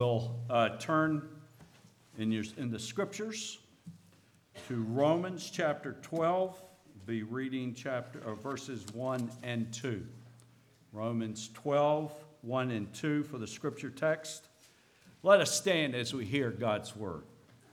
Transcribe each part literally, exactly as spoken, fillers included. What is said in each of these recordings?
We'll uh, turn in, your, in the scriptures to Romans chapter twelve. Be reading chapter or verses one and two. Romans twelve, one and two for the scripture text. Let us stand as we hear God's word.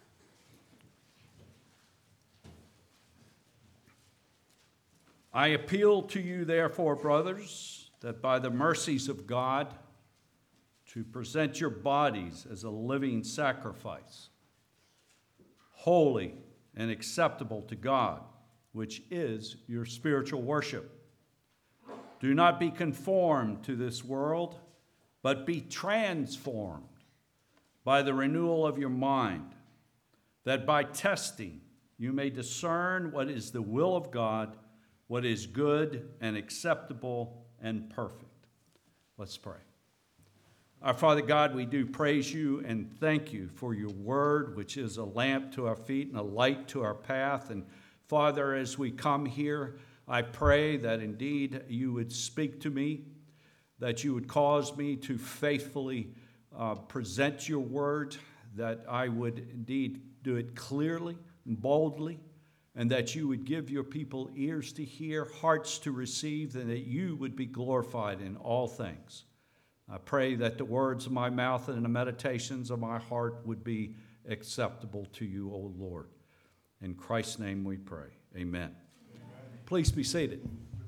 I appeal to you, therefore, brothers, that by the mercies of God, to present your bodies as a living sacrifice, holy and acceptable to God, which is your spiritual worship. Do not be conformed to this world, but be transformed by the renewal of your mind, that by testing you may discern what is the will of God, what is good and acceptable and perfect. Let's pray. Our Father God, we do praise you and thank you for your word, which is a lamp to our feet and a light to our path. And Father, as we come here, I pray that indeed you would speak to me, that you would cause me to faithfully uh, present your word, that I would indeed do it clearly and boldly, and that you would give your people ears to hear, hearts to receive, and that you would be glorified in all things. I pray that the words of my mouth and the meditations of my heart would be acceptable to you, O Lord. In Christ's name we pray. Amen. Amen. Please be seated.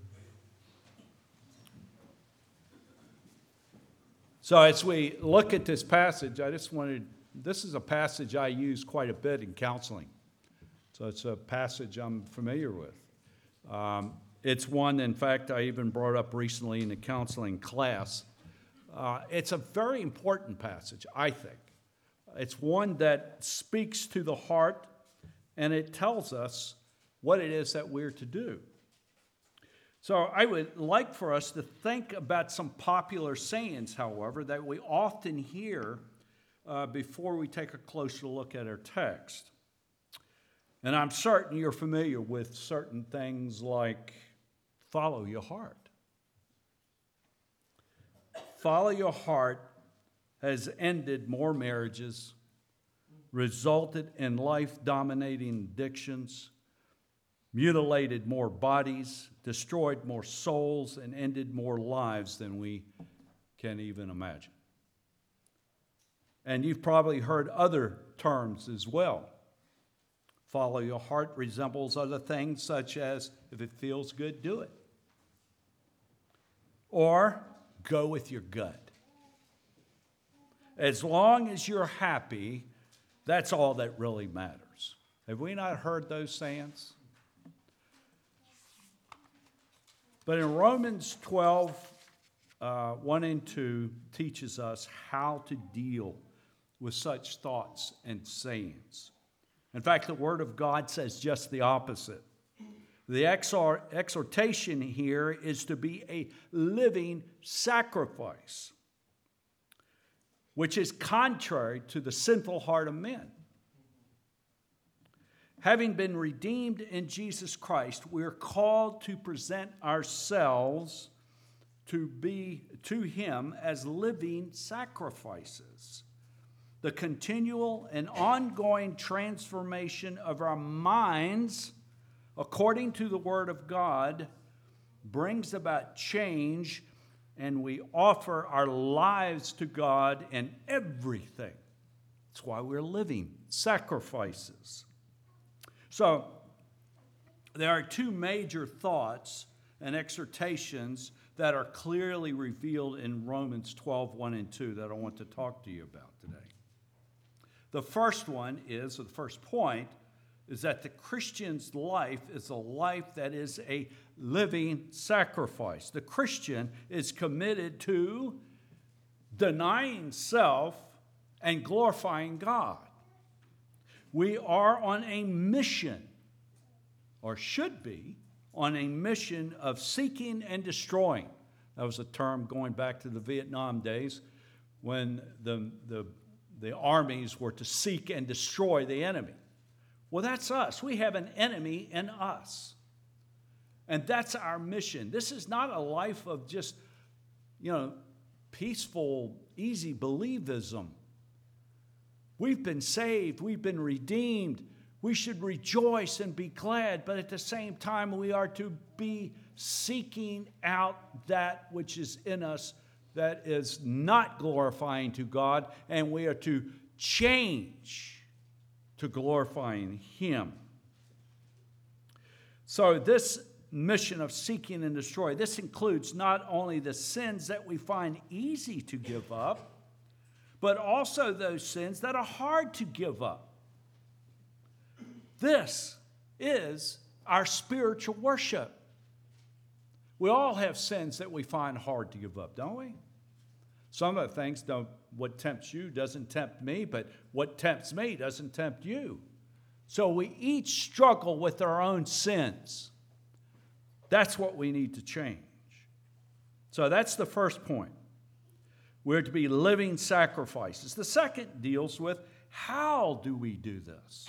So as we look at this passage, I just wanted, this is a passage I use quite a bit in counseling. So it's a passage I'm familiar with. Um, it's one, in fact, I even brought up recently in the counseling class. Uh, it's a very important passage, I think. It's one that speaks to the heart, and it tells us what it is that we're to do. So I would like for us to think about some popular sayings, however, that we often hear uh, before we take a closer look at our text. And I'm certain you're familiar with certain things like follow your heart. Follow your heart has ended more marriages, resulted in life-dominating addictions, mutilated more bodies, destroyed more souls, and ended more lives than we can even imagine. And you've probably heard other terms as well. Follow your heart resembles other things such as, if it feels good, do it. Or, go with your gut. As long as you're happy, that's all that really matters. Have we not heard those sayings? But in Romans twelve, uh, one and two teaches us how to deal with such thoughts and sayings. In fact, the Word of God says just the opposite. The exhortation here is to be a living sacrifice, which is contrary to the sinful heart of men. Having been redeemed in Jesus Christ, we're called to present ourselves to be to Him as living sacrifices. The continual and ongoing transformation of our minds, according to the Word of God, brings about change, and we offer our lives to God in everything. That's why we're living sacrifices. So, there are two major thoughts and exhortations that are clearly revealed in Romans twelve, one and two that I want to talk to you about today. The first one is, or the first point, is that the Christian's life is a life that is a living sacrifice. The Christian is committed to denying self and glorifying God. We are on a mission, or should be, on a mission of seeking and destroying. That was a term going back to the Vietnam days when the, the, the armies were to seek and destroy the enemy. Well, that's us. We have an enemy in us. And that's our mission. This is not a life of just, you know, peaceful, easy believism. We've been saved. We've been redeemed. We should rejoice and be glad, but at the same time, we are to be seeking out that which is in us that is not glorifying to God, and we are to change to glorifying Him. So this mission of seeking and destroy, this includes not only the sins that we find easy to give up, but also those sins that are hard to give up. This is our spiritual worship. We all have sins that we find hard to give up, don't we? Some of the things don't, what tempts you doesn't tempt me, but what tempts me doesn't tempt you. So we each struggle with our own sins. That's what we need to change. So that's the first point. We're to be living sacrifices. The second deals with how do we do this?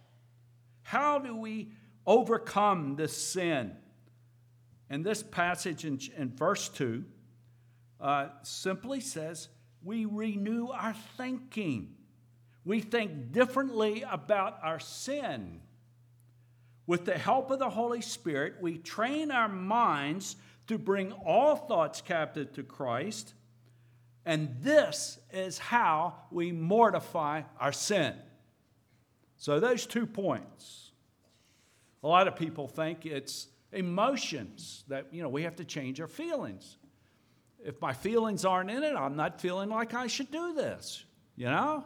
How do we overcome this sin? And this passage in, in verse two uh, simply says, we renew our thinking. We think differently about our sin. With the help of the Holy Spirit, we train our minds to bring all thoughts captive to Christ. And this is how we mortify our sin. So those two points. A lot of people think it's emotions that, you know, we have to change our feelings. If my feelings aren't in it, I'm not feeling like I should do this, you know?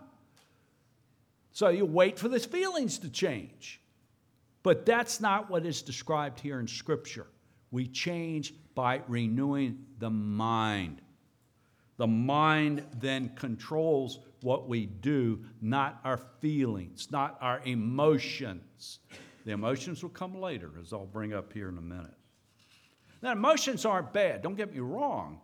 So you wait for the feelings to change. But that's not what is described here in Scripture. We change by renewing the mind. The mind then controls what we do, not our feelings, not our emotions. The emotions will come later, as I'll bring up here in a minute. Now, emotions aren't bad, don't get me wrong.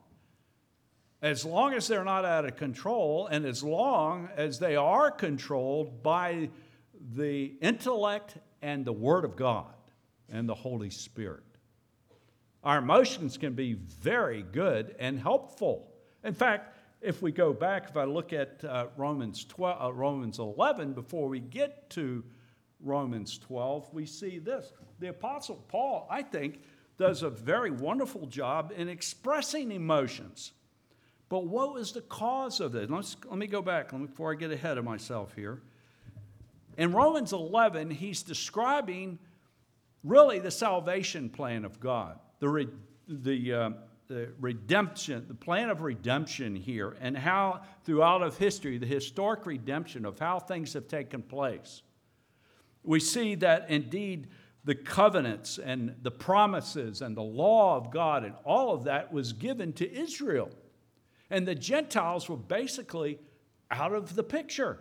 As long as they're not out of control, and as long as they are controlled by the intellect and the Word of God and the Holy Spirit. Our emotions can be very good and helpful. In fact, if we go back, if I look at uh, Romans twelve, uh, Romans eleven, before we get to Romans twelve, we see this. The Apostle Paul, I think, does a very wonderful job in expressing emotions. But what was the cause of this? Let's, let me go back let me, before I get ahead of myself here. In Romans eleven, he's describing really the salvation plan of God, the, re, the, uh, the redemption, the plan of redemption here, and how throughout of history, the historic redemption of how things have taken place. We see that indeed the covenants and the promises and the law of God and all of that was given to Israel. And the Gentiles were basically out of the picture.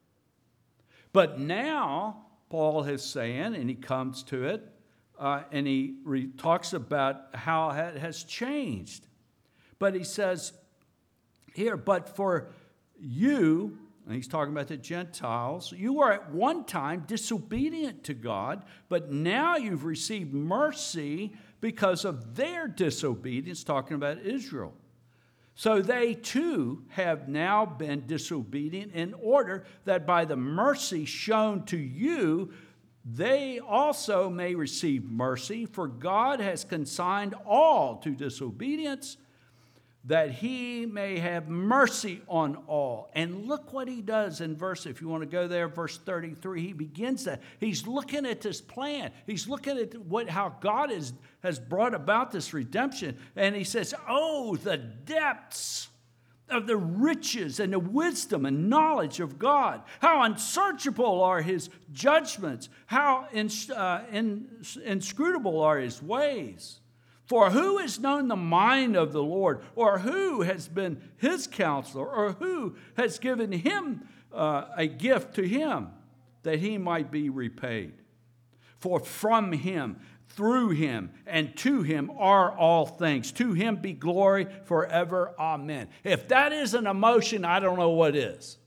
But now, Paul is saying, and he comes to it, uh, and he re- talks about how it has changed. But he says here, but for you, and he's talking about the Gentiles, you were at one time disobedient to God, but now you've received mercy because of their disobedience, talking about Israel. So they too have now been disobedient in order that by the mercy shown to you, they also may receive mercy. For God has consigned all to disobedience, that he may have mercy on all. And look what he does in verse, if you want to go there, verse thirty-three, he begins that. He's looking at this plan. He's looking at what how God is, has brought about this redemption. And he says, oh, the depths of the riches and the wisdom and knowledge of God. How unsearchable are his judgments. How ins, uh, in, inscrutable are his ways. For who has known the mind of the Lord, or who has been his counselor, or who has given him uh, a gift to him that he might be repaid? For from him, through him, and to him are all things. To him be glory forever. Amen. If that isn't emotion, I don't know what is.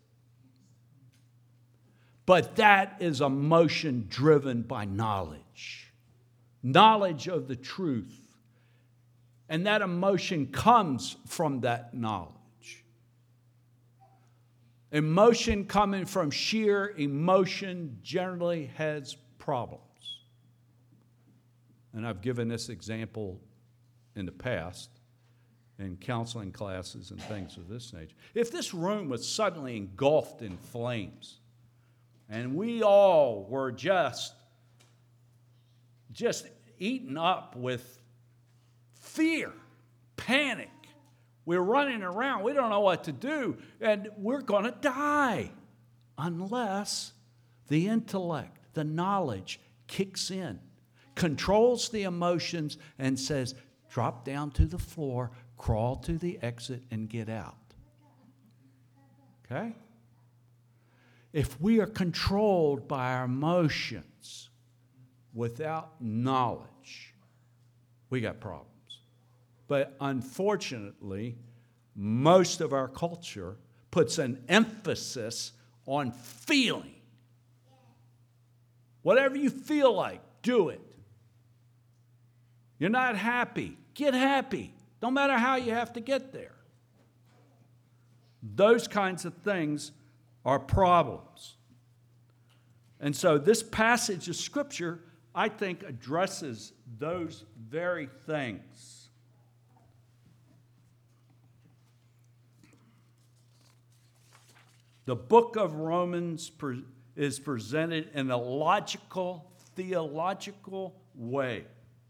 But that is emotion driven by knowledge. Knowledge of the truth. And that emotion comes from that knowledge. Emotion coming from sheer emotion generally has problems. And I've given this example in the past in counseling classes and things of this nature. If this room was suddenly engulfed in flames and we all were just, just eaten up with fear, panic, we're running around, we don't know what to do, and we're going to die unless the intellect, the knowledge kicks in, controls the emotions, and says, drop down to the floor, crawl to the exit, and get out. Okay? If we are controlled by our emotions without knowledge, we got problems. But unfortunately, most of our culture puts an emphasis on feeling. Whatever you feel like, do it. You're not happy, get happy. Don't matter how you have to get there. Those kinds of things are problems. And so this passage of Scripture, I think, addresses those very things. The book of Romans is presented in a logical, theological way.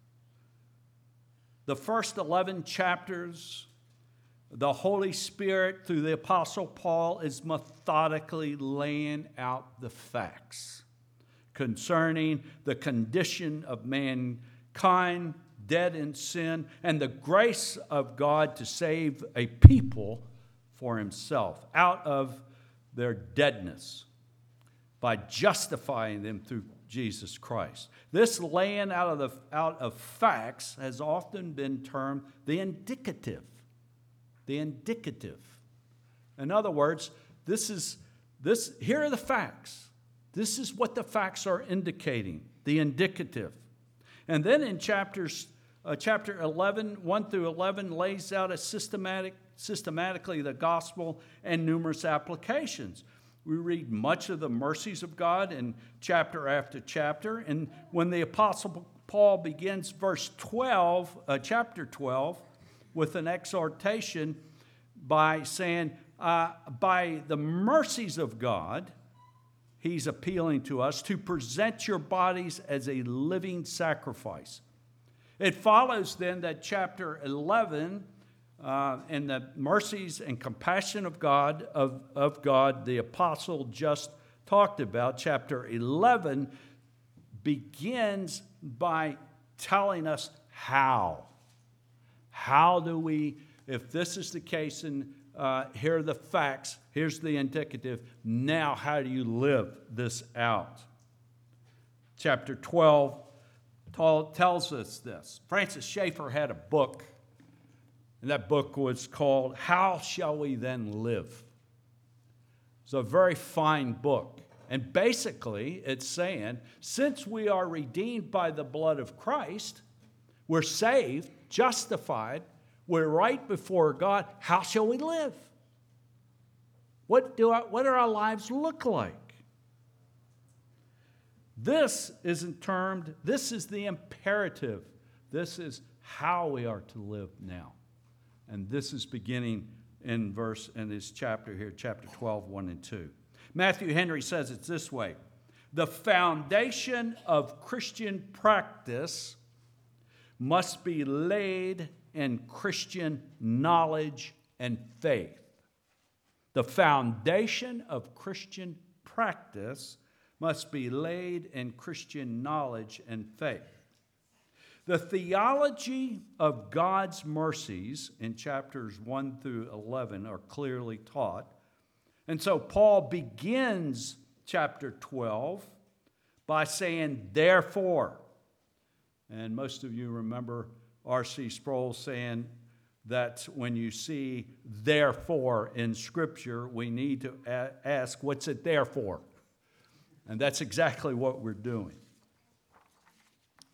The first eleven chapters, the Holy Spirit, through the Apostle Paul, is methodically laying out the facts concerning the condition of mankind, dead in sin, and the grace of God to save a people for himself out of their deadness by justifying them through Jesus Christ. This laying out of the out of facts has often been termed the indicative. The indicative. In other words, this is this here are the facts. This is what the facts are indicating, the indicative. And then in chapters uh, chapter eleven, one through eleven lays out a systematic systematically the gospel and numerous applications. We read much of the mercies of God in chapter after chapter. And when the Apostle Paul begins verse twelve, uh, chapter twelve, with an exhortation by saying, uh, by the mercies of God, he's appealing to us to present your bodies as a living sacrifice. It follows then that chapter eleven, Uh, and the mercies and compassion of God, of, of God, the apostle just talked about, chapter eleven, begins by telling us how. How do we, if this is the case, and uh, here are the facts, here's the indicative, now how do you live this out? Chapter twelve tells us this. Francis Schaeffer had a book, and that book was called How Shall We Then Live? It's a very fine book. And basically, it's saying, since we are redeemed by the blood of Christ, we're saved, justified, we're right before God, how shall we live? What do our, what do our lives look like? This isn't termed, this is the imperative. This is how we are to live now. And this is beginning in verse in this chapter here, chapter twelve, one and two. Matthew Henry says it's this way. The foundation of Christian practice must be laid in Christian knowledge and faith. The foundation of Christian practice must be laid in Christian knowledge and faith. The theology of God's mercies in chapters one through eleven are clearly taught. And so Paul begins chapter twelve by saying, therefore. And most of you remember R C Sproul saying that when you see therefore in Scripture, we need to a- ask, what's it there for? And that's exactly what we're doing.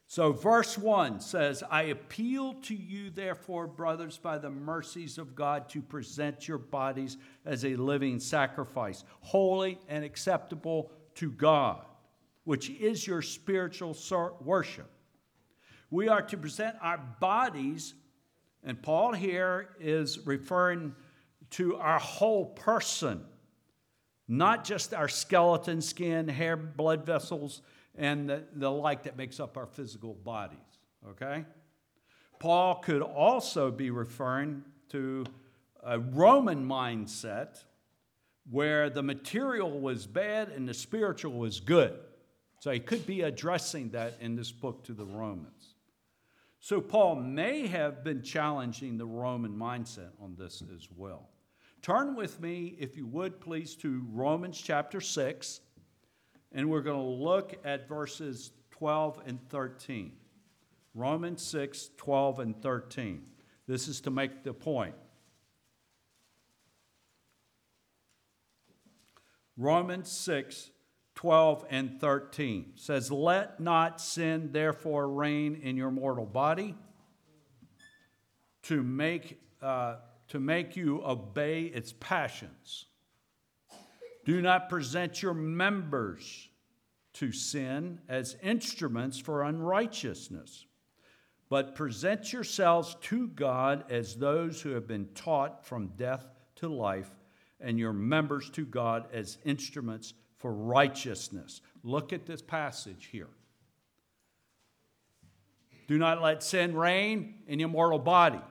So verse one says, I appeal to you, therefore, brothers, by the mercies of God, to present your bodies as a living sacrifice, holy and acceptable to God, which is your spiritual worship. We are to present our bodies, and Paul here is referring to our whole person, not just our skeleton, skin, hair, blood vessels, and the, the like that makes up our physical bodies, okay? Paul could also be referring to a Roman mindset where the material was bad and the spiritual was good. So he could be addressing that in this book to the Romans. So Paul may have been challenging the Roman mindset on this as well. Turn with me, if you would, please, to Romans chapter six. And we're going to look at verses twelve and thirteen. Romans six, twelve and thirteen. This is to make the point. Romans six, twelve and thirteen says, let not sin therefore reign in your mortal body to make, uh, to make you obey its passions. Do not present your members to sin as instruments for unrighteousness, but present yourselves to God as those who have been taught from death to life, and your members to God as instruments for righteousness. Look at this passage here. Do not let sin reign in your mortal body.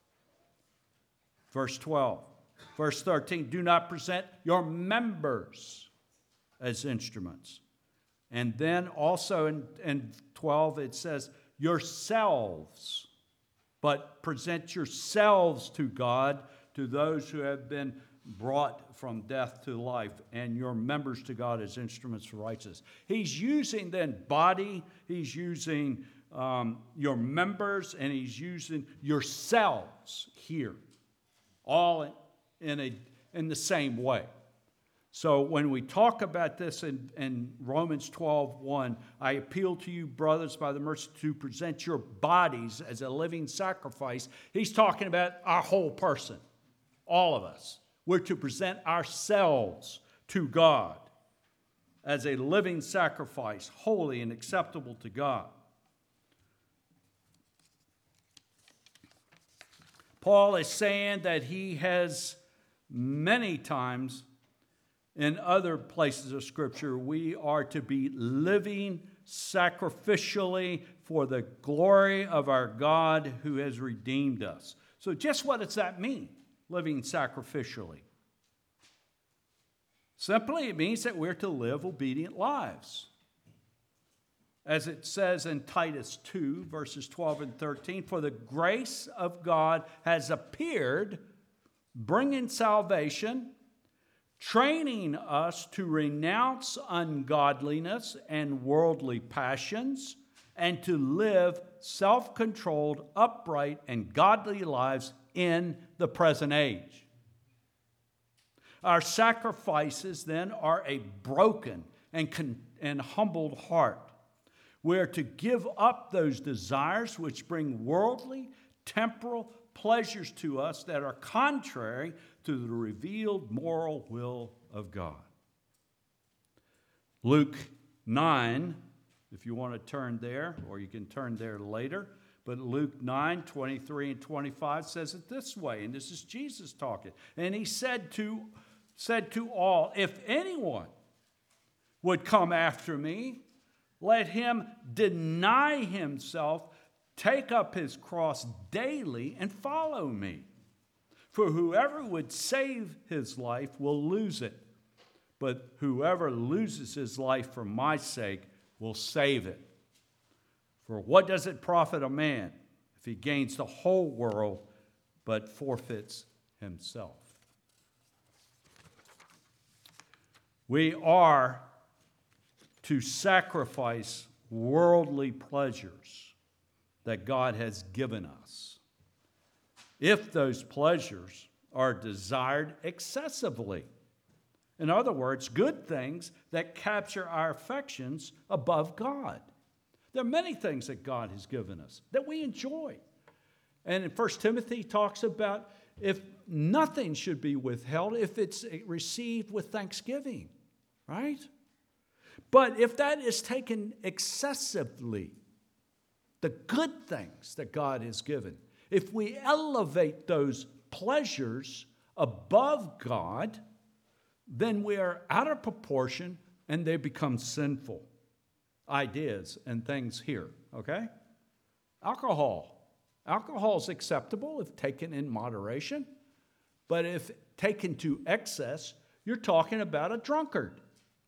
Verse twelve. Verse thirteen, do not present your members as instruments. And then also in, in twelve, it says, yourselves, but present yourselves to God, to those who have been brought from death to life, and your members to God as instruments for righteousness. He's using then body, he's using um, your members, and he's using yourselves here, all in in a in the same way. So when we talk about this in, in Romans twelve, one, I appeal to you, brothers, by the mercy to present your bodies as a living sacrifice. He's talking about our whole person, all of us. We're to present ourselves to God as a living sacrifice, holy and acceptable to God. Paul is saying that he has many times in other places of Scripture, we are to be living sacrificially for the glory of our God who has redeemed us. So just what does that mean, living sacrificially? Simply, it means that we're to live obedient lives. As it says in Titus two, verses twelve and thirteen, for the grace of God has appeared, bringing salvation, training us to renounce ungodliness and worldly passions, and to live self-controlled, upright, and godly lives in the present age. Our sacrifices, then, are a broken and, con- and humbled heart. We are to give up those desires which bring worldly, temporal pleasures to us that are contrary to the revealed moral will of God. Luke nine, if you want to turn there, or you can turn there later, but Luke nine, twenty-three and twenty-five says it this way, and this is Jesus talking. And he said to, said to all, if anyone would come after me, let him deny himself, take up his cross daily, and follow me. For whoever would save his life will lose it, but whoever loses his life for my sake will save it. For what does it profit a man if he gains the whole world but forfeits himself? We are to sacrifice worldly pleasures that God has given us, if those pleasures are desired excessively. In other words, good things that capture our affections above God. There are many things that God has given us that we enjoy. And in First Timothy talks about if nothing should be withheld if it's received with thanksgiving, right? But if that is taken excessively, the good things that God has given, if we elevate those pleasures above God, then we are out of proportion and they become sinful ideas and things here, okay? Alcohol. Alcohol is acceptable if taken in moderation, but if taken to excess, you're talking about a drunkard.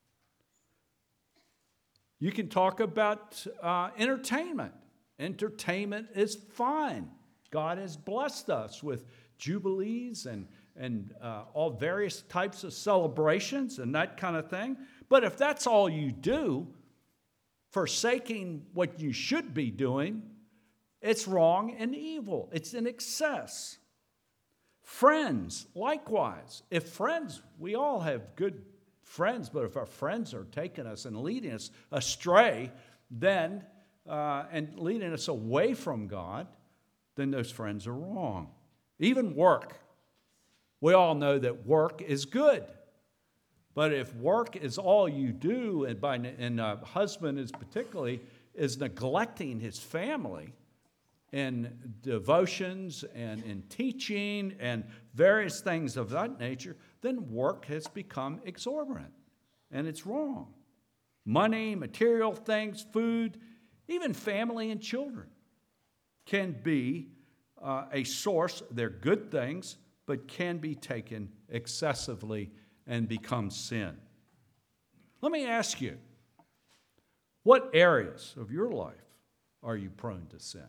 You can talk about uh, entertainment. Entertainment is fine. God has blessed us with jubilees and, and uh, all various types of celebrations and that kind of thing. But if that's all you do, forsaking what you should be doing, it's wrong and evil. It's in excess. Friends, likewise. If friends, we all have good friends, but if our friends are taking us and leading us astray, then, uh, and leading us away from God, then those friends are wrong. Even work. We all know that work is good. But if work is all you do, and, by, and a husband is particularly, is neglecting his family in devotions and in teaching and various things of that nature, then work has become exorbitant, and it's wrong. Money, material things, food, even family and children can be uh, a source. They're good things, but can be taken excessively and become sin. Let me ask you, what areas of your life are you prone to sin?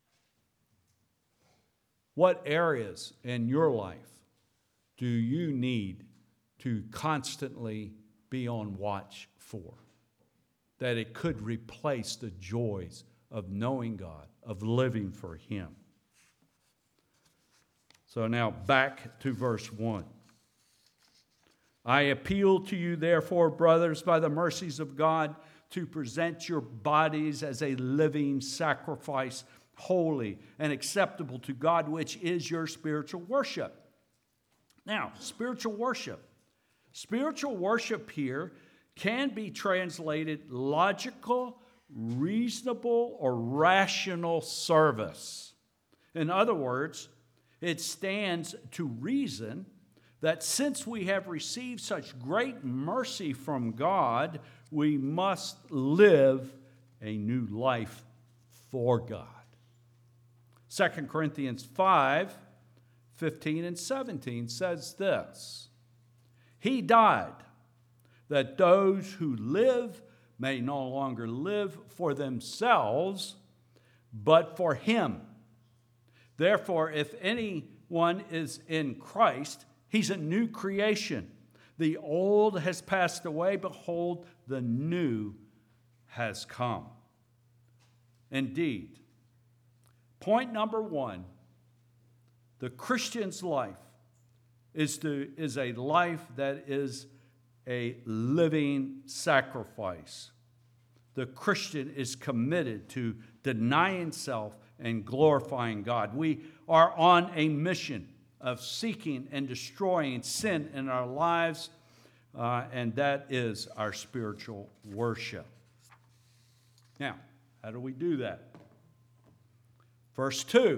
What areas in your life do you need to constantly be on watch for? That it could replace the joys of knowing God, of living for Him. So now back to verse one. I appeal to you, therefore, brothers, by the mercies of God, to present your bodies as a living sacrifice, holy and acceptable to God, which is your spiritual worship. Now, spiritual worship. Spiritual worship here can be translated logical, reasonable, or rational service. In other words, it stands to reason that since we have received such great mercy from God, we must live a new life for God. Second Corinthians five, fifteen and seventeen says this: He died, that those who live may no longer live for themselves, but for Him. Therefore, if anyone is in Christ, he's a new creation. The old has passed away. Behold, the new has come. Indeed, point number one, the Christian's life is, to, is a life that is a living sacrifice. The Christian is committed to denying self and glorifying God. We are on a mission of seeking and destroying sin in our lives, uh, and that is our spiritual worship. Now, how do we do that? Verse two.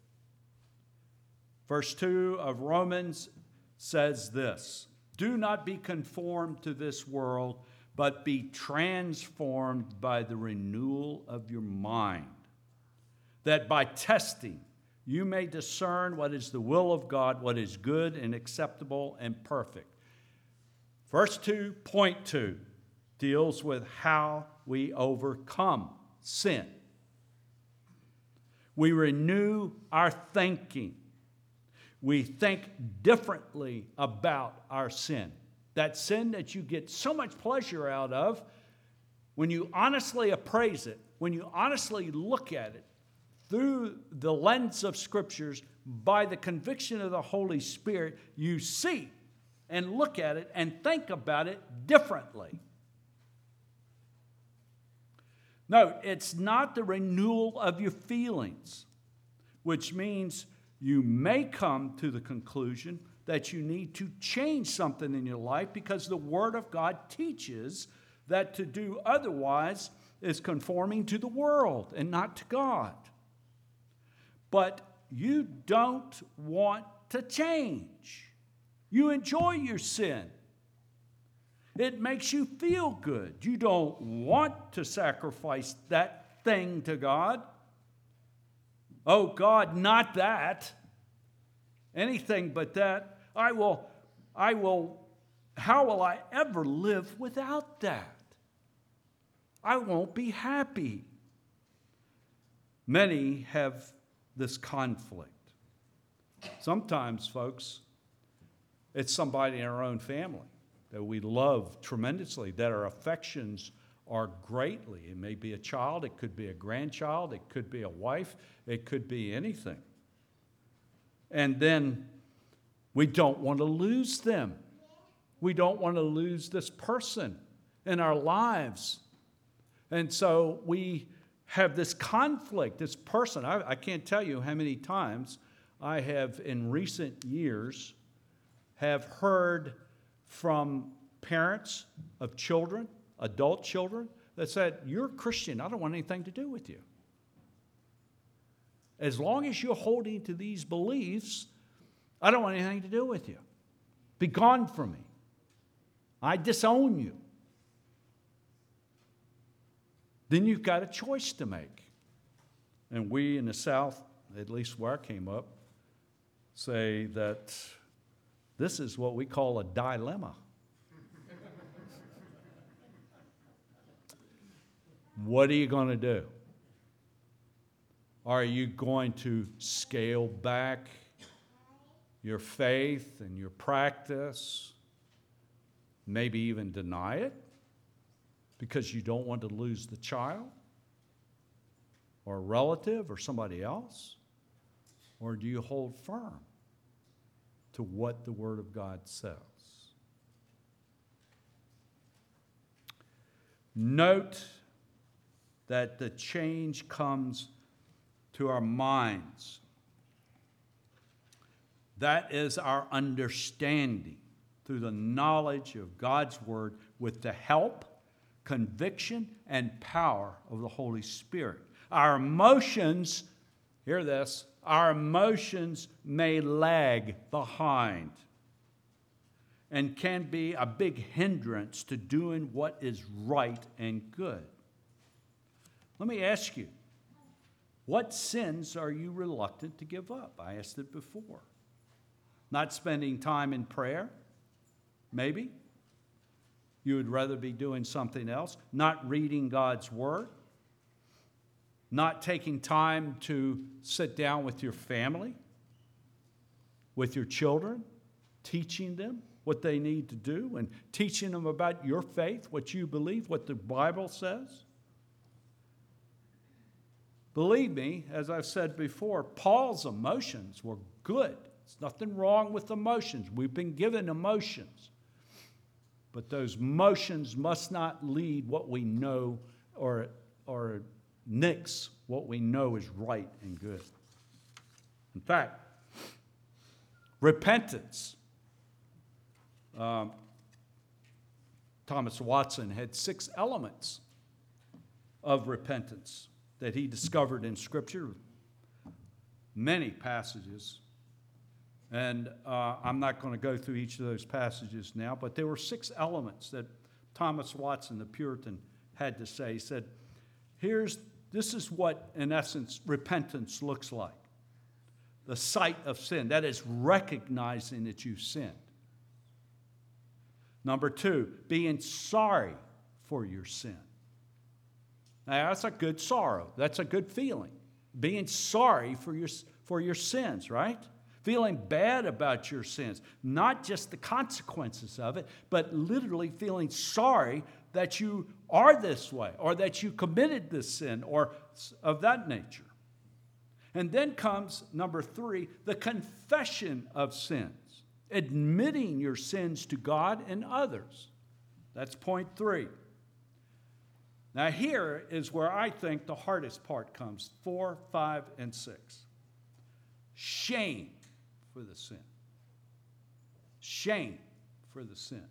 Verse two of Romans says this: Do not be conformed to this world, but be transformed by the renewal of your mind, that by testing you may discern what is the will of God, what is good and acceptable and perfect. Verse two, point two, deals with how we overcome sin. We renew our thinking. We think differently about our sin. That sin that you get so much pleasure out of, when you honestly appraise it, when you honestly look at it through the lens of Scriptures, by the conviction of the Holy Spirit, you see and look at it and think about it differently. No, it's not the renewal of your feelings, which means you may come to the conclusion that you need to change something in your life because the Word of God teaches that to do otherwise is conforming to the world and not to God. But you don't want to change. You enjoy your sin. It makes you feel good. You don't want to sacrifice that thing to God. Oh, God, not that. Anything but that. I will, I will, how will I ever live without that? I won't be happy. Many have this conflict. Sometimes, folks, it's somebody in our own family that we love tremendously, that our affections are greatly. It may be a child, it could be a grandchild, it could be a wife, it could be anything. And then we don't want to lose them. We don't want to lose this person in our lives. And so we have this conflict, this person. I, I can't tell you how many times I have in recent years have heard from parents of children, adult children, that said, "You're a Christian, I don't want anything to do with you. As long as you're holding to these beliefs, I don't want anything to do with you. Be gone from me. I disown you." Then you've got a choice to make. And we in the South, at least where I came up, say that this is what we call a dilemma. What are you going to do? Are you going to scale back your faith and your practice, maybe even deny it because you don't want to lose the child or a relative or somebody else? Or do you hold firm to what the Word of God says? Note that the change comes to our minds. That is our understanding through the knowledge of God's Word with the help, conviction, and power of the Holy Spirit. Our emotions, hear this, our emotions may lag behind and can be a big hindrance to doing what is right and good. Let me ask you, what sins are you reluctant to give up? I asked it before. Not spending time in prayer, maybe. You would rather be doing something else. Not reading God's Word. Not taking time to sit down with your family, with your children, teaching them what they need to do and teaching them about your faith, what you believe, what the Bible says. Believe me, as I've said before, Paul's emotions were good. There's nothing wrong with emotions. We've been given emotions. But those emotions must not lead what we know or, or nix what we know is right and good. In fact, repentance. Um, Thomas Watson had six elements of repentance that he discovered in Scripture, many passages. And uh, I'm not going to go through each of those passages now, but there were six elements that Thomas Watson, the Puritan, had to say. He said, here's, this is what, in essence, repentance looks like. The sight of sin, that is recognizing that you've sinned. Number two, being sorry for your sin. Now, that's a good sorrow. That's a good feeling. Being sorry for your, for your sins, right? Feeling bad about your sins. Not just the consequences of it, but literally feeling sorry that you are this way or that you committed this sin or of that nature. And then comes, number three, the confession of sins. Admitting your sins to God and others. That's point three. Now, here is where I think the hardest part comes, four, five, and six. Shame for the sin. Shame for the sin.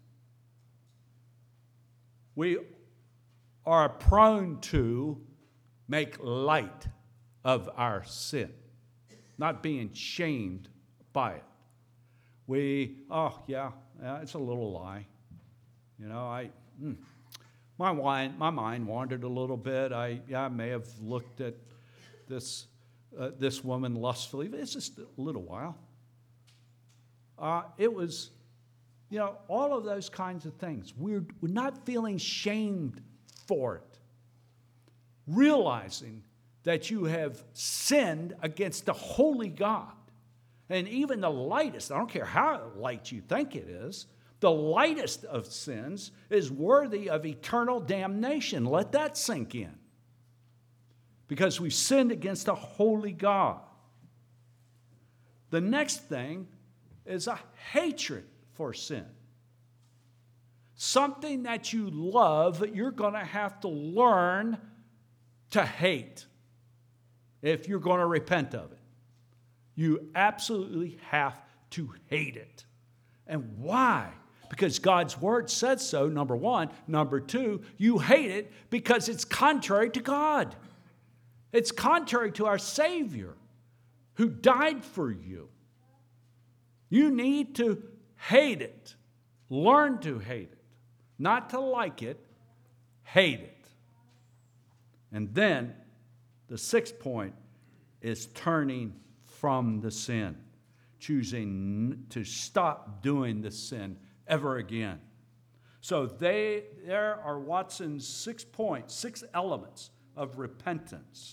We are prone to make light of our sin, not being shamed by it. We, oh, yeah, yeah it's a little lie. You know, I, mm, my, mind, my mind wandered a little bit. I, yeah, I may have looked at this, uh, this woman lustfully. It's just a little while. Uh, it was, you know, all of those kinds of things. We're, we're not feeling shamed for it. Realizing that you have sinned against the holy God. And even the lightest, I don't care how light you think it is, the lightest of sins is worthy of eternal damnation. Let that sink in. Because we've sinned against a holy God. The next thing is a hatred for sin. Something that you love, you're going to have to learn to hate if you're going to repent of it. You absolutely have to hate it. And why? Because God's word said so, number one. Number two, you hate it because it's contrary to God. It's contrary to our Savior who died for you. You need to hate it. Learn to hate it. Not to like it, hate it. And then the sixth point is turning from the sin, choosing to stop doing the sin ever again. So they, there are Watson's six points, six elements of repentance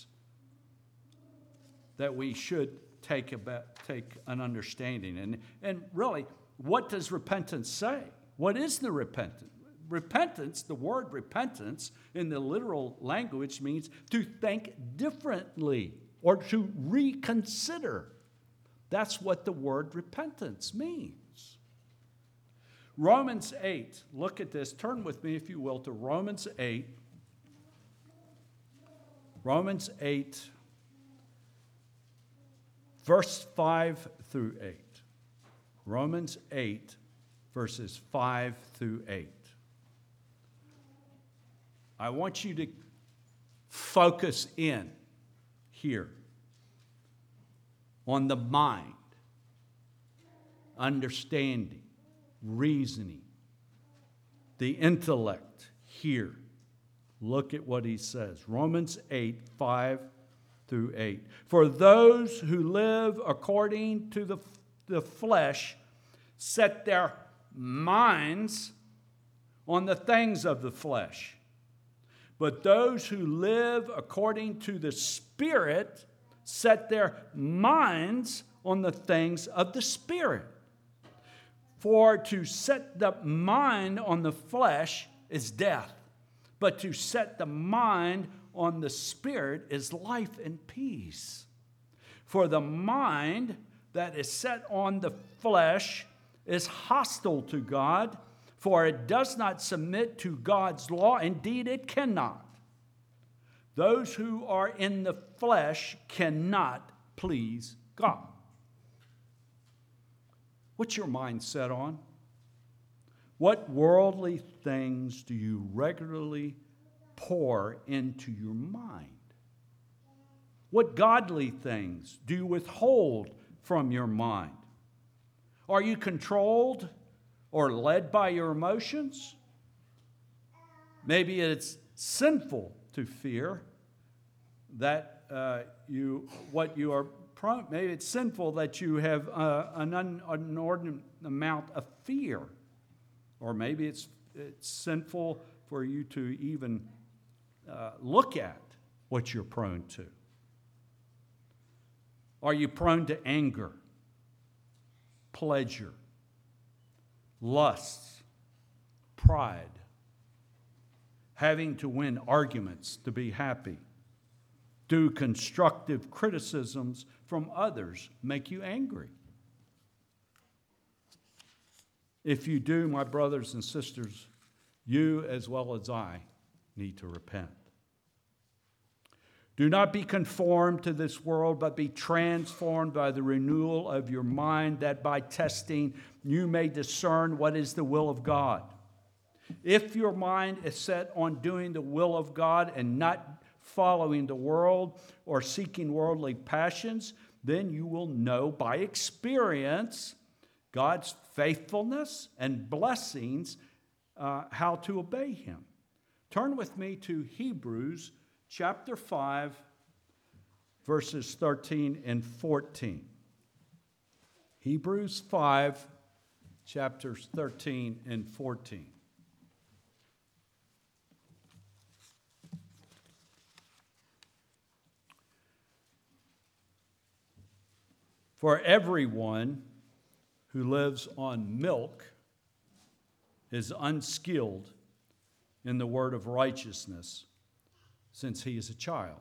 that we should take about, take an understanding. And, and really, what does repentance say? What is the repentance? Repentance, the word repentance in the literal language means to think differently or to reconsider. That's what the word repentance means. Romans eight, look at this. Turn with me, if you will, to Romans eight. Romans eight, verse five through eight. Romans eight, verses five through eight. I want you to focus in here on the mind, understanding, reasoning, the intellect here. Look at what he says. Romans eight, five through eight. For those who live according to the, the flesh set their minds on the things of the flesh. But those who live according to the Spirit set their minds on the things of the Spirit. For to set the mind on the flesh is death, but to set the mind on the Spirit is life and peace. For the mind that is set on the flesh is hostile to God, for it does not submit to God's law. Indeed, it cannot. Those who are in the flesh cannot please God. What's your mind set on? What worldly things do you regularly pour into your mind? What godly things do you withhold from your mind? Are you controlled or led by your emotions? Maybe it's sinful to fear that uh, you what you are prone. Maybe it's sinful that you have uh, an un, inordinate amount of fear, or maybe it's it's sinful for you to even uh, look at what you're prone to. Are you prone to anger, pleasure, lust, pride, having to win arguments to be happy? Do constructive criticisms from others make you angry? If you do, my brothers and sisters, you as well as I need to repent. Do not be conformed to this world, but be transformed by the renewal of your mind, that by testing you may discern what is the will of God. If your mind is set on doing the will of God and not following the world or seeking worldly passions, then you will know by experience God's faithfulness and blessings, uh, how to obey Him. Turn with me to Hebrews chapter five, verses thirteen and fourteen. Hebrews five, chapters thirteen and fourteen. For everyone who lives on milk is unskilled in the word of righteousness, since he is a child.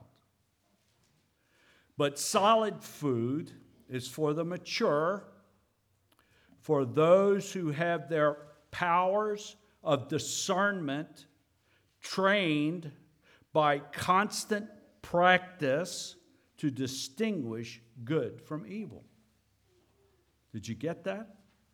But solid food is for the mature, for those who have their powers of discernment trained by constant practice to distinguish good from evil. Did you get that?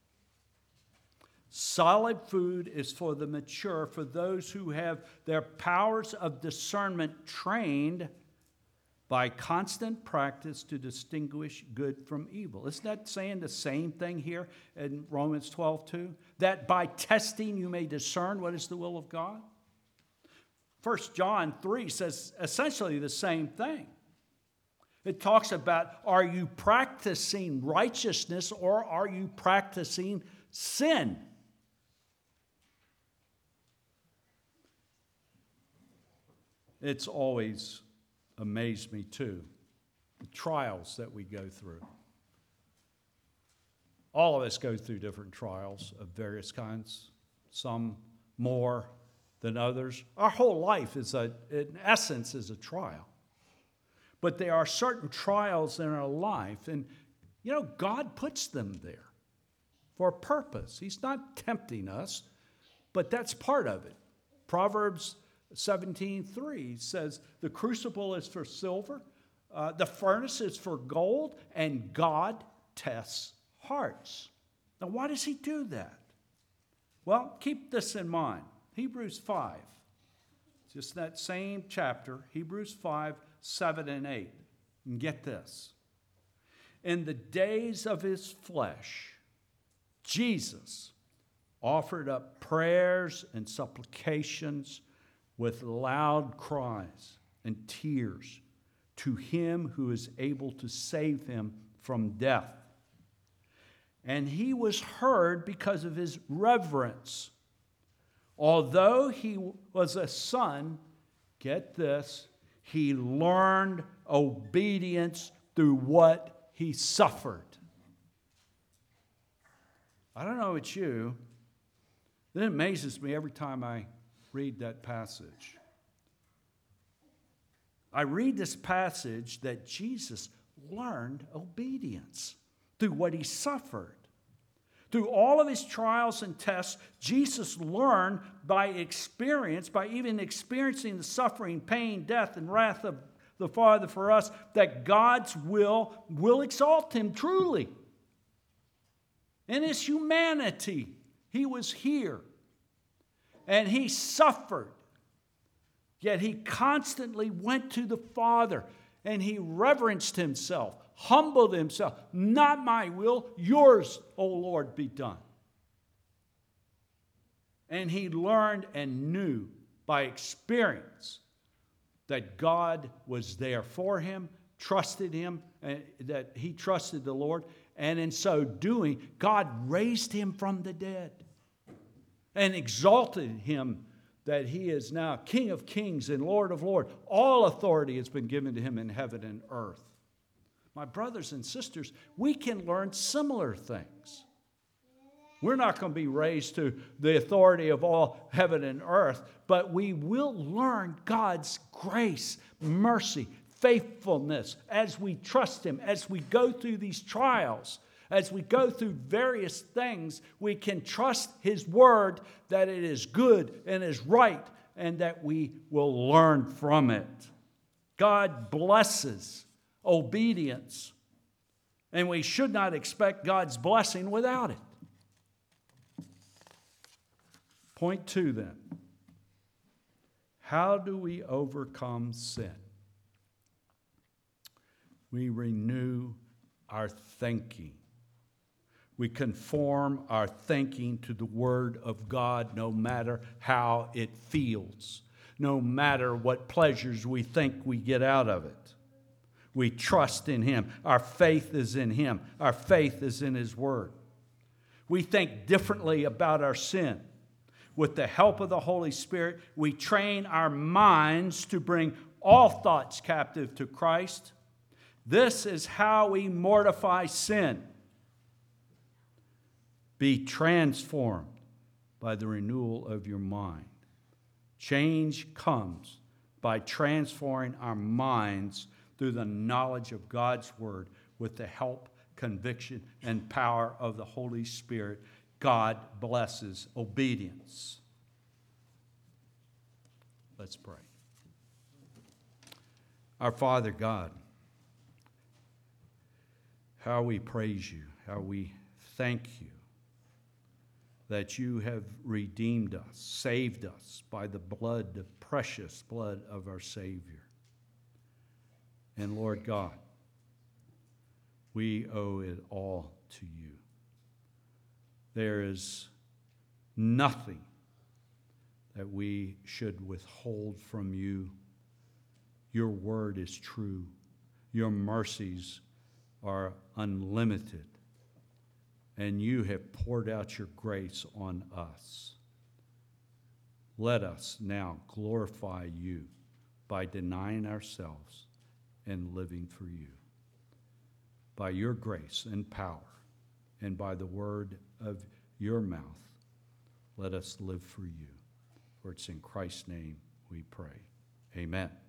Solid food is for the mature, for those who have their powers of discernment trained by constant practice to distinguish good from evil. Isn't that saying the same thing here in Romans twelve two? That by testing you may discern what is the will of God? First John three says essentially the same thing. It talks about, are you practicing righteousness or are you practicing sin? It's always amazed me too, the trials that we go through. All of us go through different trials of various kinds, some more than others. Our whole life is, a, in essence, is a trial. But there are certain trials in our life, and, you know, God puts them there for a purpose. He's not tempting us, but that's part of it. Proverbs seventeen three says, the crucible is for silver, uh, the furnace is for gold, and God tests hearts. Now, why does He do that? Well, keep this in mind. Hebrews five, just that same chapter, Hebrews five, seven and eight. And get this. In the days of His flesh, Jesus offered up prayers and supplications with loud cries and tears to Him who is able to save Him from death. And He was heard because of His reverence. Although He was a son, get this, He learned obedience through what He suffered. I don't know about you, it amazes me every time I read that passage. I read this passage that Jesus learned obedience through what He suffered. Through all of His trials and tests, Jesus learned by experience, by even experiencing the suffering, pain, death, and wrath of the Father for us, that God's will will exalt Him truly. In His humanity, He was here. And He suffered. Yet He constantly went to the Father and He reverenced Himself, humbled Himself. Not my will, yours, O Lord, be done. And He learned and knew by experience that God was there for him, trusted Him, and that he trusted the Lord. And in so doing, God raised him from the dead and exalted him that He is now King of kings and Lord of lords. All authority has been given to Him in heaven and earth. My brothers and sisters, we can learn similar things. We're not going to be raised to the authority of all heaven and earth, but we will learn God's grace, mercy, faithfulness as we trust Him, as we go through these trials. As we go through various things, we can trust His word that it is good and is right and that we will learn from it. God blesses obedience, and we should not expect God's blessing without it. Point two then. How do we overcome sin? We renew our thinking. We conform our thinking to the Word of God no matter how it feels, no matter what pleasures we think we get out of it. We trust in Him. Our faith is in Him. Our faith is in His Word. We think differently about our sin. With the help of the Holy Spirit, we train our minds to bring all thoughts captive to Christ. This is how we mortify sin. Be transformed by the renewal of your mind. Change comes by transforming our minds through the knowledge of God's Word with the help, conviction, and power of the Holy Spirit. God blesses obedience. Let's pray. Our Father God, how we praise you, how we thank you that you have redeemed us, saved us by the blood, the precious blood of our Savior. And Lord God, we owe it all to you. There is nothing that we should withhold from you. Your word is true. Your mercies are unlimited. And you have poured out your grace on us. Let us now glorify you by denying ourselves and living for you. By your grace and power and by the word of your mouth, let us live for you. For it's in Christ's name we pray. Amen.